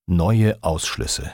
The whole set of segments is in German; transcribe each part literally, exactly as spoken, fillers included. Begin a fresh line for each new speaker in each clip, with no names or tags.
Neue Ausschlüsse.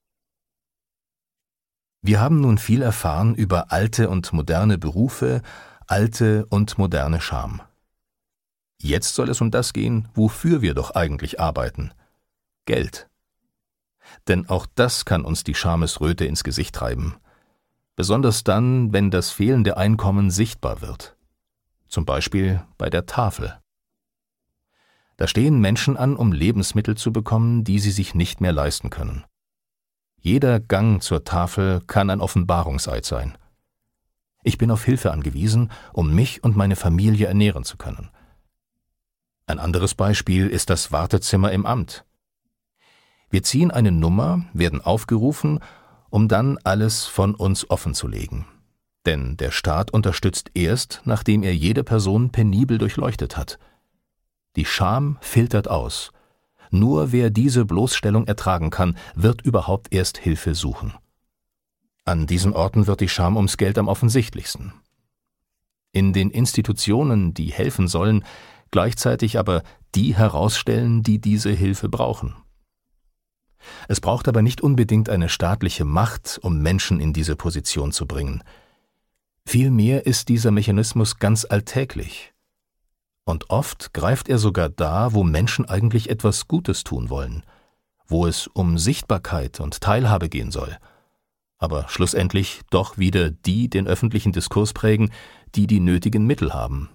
Wir haben nun viel erfahren über alte und moderne Berufe, alte und moderne Scham. Jetzt soll es um das gehen, wofür wir doch eigentlich arbeiten: Geld. Denn auch das kann uns die Schamesröte ins Gesicht treiben. Besonders dann, wenn das fehlende Einkommen sichtbar wird. Zum Beispiel bei der Tafel. Da stehen Menschen an, um Lebensmittel zu bekommen, die sie sich nicht mehr leisten können. Jeder Gang zur Tafel kann ein Offenbarungseid sein. Ich bin auf Hilfe angewiesen, um mich und meine Familie ernähren zu können. Ein anderes Beispiel ist das Wartezimmer im Amt. Wir ziehen eine Nummer, werden aufgerufen, um dann alles von uns offenzulegen. Denn der Staat unterstützt erst, nachdem er jede Person penibel durchleuchtet hat. Die Scham filtert aus. Nur wer diese Bloßstellung ertragen kann, wird überhaupt erst Hilfe suchen. An diesen Orten wird die Scham ums Geld am offensichtlichsten. In den Institutionen, die helfen sollen, gleichzeitig aber die herausstellen, die diese Hilfe brauchen. Es braucht aber nicht unbedingt eine staatliche Macht, um Menschen in diese Position zu bringen. Vielmehr ist dieser Mechanismus ganz alltäglich. Und oft greift er sogar da, wo Menschen eigentlich etwas Gutes tun wollen, wo es um Sichtbarkeit und Teilhabe gehen soll, aber schlussendlich doch wieder die den öffentlichen Diskurs prägen, die die nötigen Mittel haben.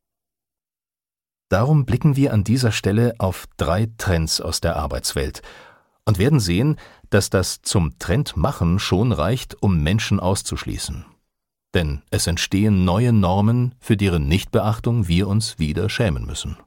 Darum blicken wir an dieser Stelle auf drei Trends aus der Arbeitswelt und werden sehen, dass das zum Trendmachen schon reicht, um Menschen auszuschließen. Denn es entstehen neue Normen, für deren Nichtbeachtung wir uns wieder schämen müssen.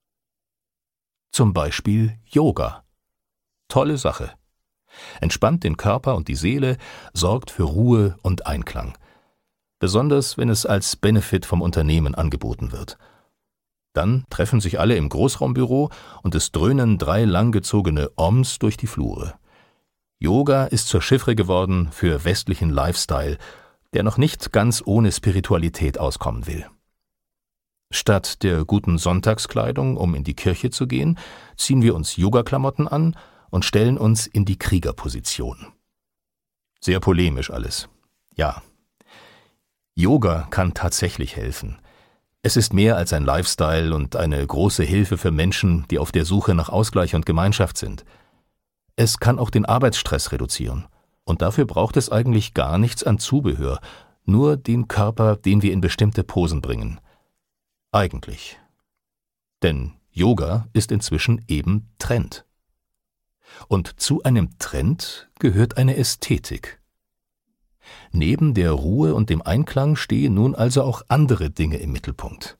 Zum Beispiel Yoga. Tolle Sache. Entspannt den Körper und die Seele, sorgt für Ruhe und Einklang. Besonders, wenn es als Benefit vom Unternehmen angeboten wird. Dann treffen sich alle im Großraumbüro und es dröhnen drei langgezogene Oms durch die Flure. Yoga ist zur Chiffre geworden für westlichen Lifestyle, der noch nicht ganz ohne Spiritualität auskommen will. Statt der guten Sonntagskleidung, um in die Kirche zu gehen, ziehen wir uns Yogaklamotten an und stellen uns in die Kriegerposition. Sehr polemisch alles. Ja. Yoga kann tatsächlich helfen. Es ist mehr als ein Lifestyle und eine große Hilfe für Menschen, die auf der Suche nach Ausgleich und Gemeinschaft sind. Es kann auch den Arbeitsstress reduzieren. Und dafür braucht es eigentlich gar nichts an Zubehör, nur den Körper, den wir in bestimmte Posen bringen. Eigentlich. Denn Yoga ist inzwischen eben Trend. Und zu einem Trend gehört eine Ästhetik. Neben der Ruhe und dem Einklang stehen nun also auch andere Dinge im Mittelpunkt.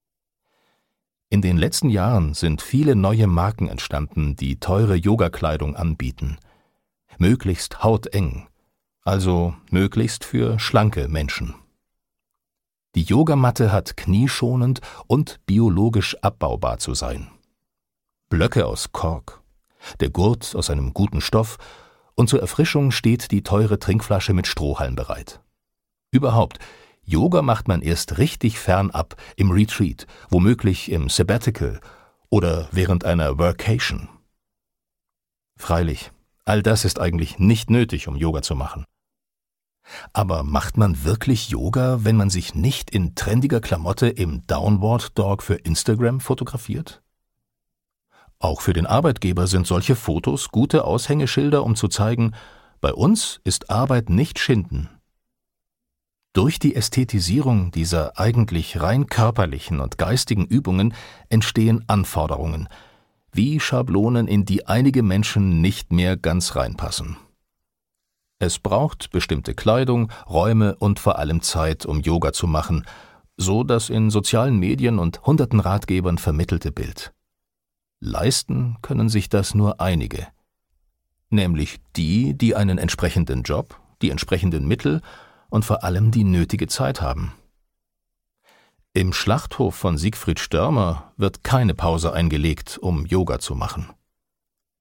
In den letzten Jahren sind viele neue Marken entstanden, die teure Yogakleidung anbieten. Möglichst hauteng, also möglichst für schlanke Menschen. Die Yogamatte hat knieschonend und biologisch abbaubar zu sein. Blöcke aus Kork, der Gurt aus einem guten Stoff und zur Erfrischung steht die teure Trinkflasche mit Strohhalm bereit. Überhaupt, Yoga macht man erst richtig fernab im Retreat, womöglich im Sabbatical oder während einer Workation. Freilich, all das ist eigentlich nicht nötig, um Yoga zu machen. Aber macht man wirklich Yoga, wenn man sich nicht in trendiger Klamotte im Downward Dog für Instagram fotografiert? Auch für den Arbeitgeber sind solche Fotos gute Aushängeschilder, um zu zeigen, bei uns ist Arbeit nicht Schinden. Durch die Ästhetisierung dieser eigentlich rein körperlichen und geistigen Übungen entstehen Anforderungen, wie Schablonen, in die einige Menschen nicht mehr ganz reinpassen. Es braucht bestimmte Kleidung, Räume und vor allem Zeit, um Yoga zu machen, so das in sozialen Medien und hunderten Ratgebern vermittelte Bild. Leisten können sich das nur einige, nämlich die, die einen entsprechenden Job, die entsprechenden Mittel und vor allem die nötige Zeit haben. Im Schlachthof von Siegfried Störmer wird keine Pause eingelegt, um Yoga zu machen.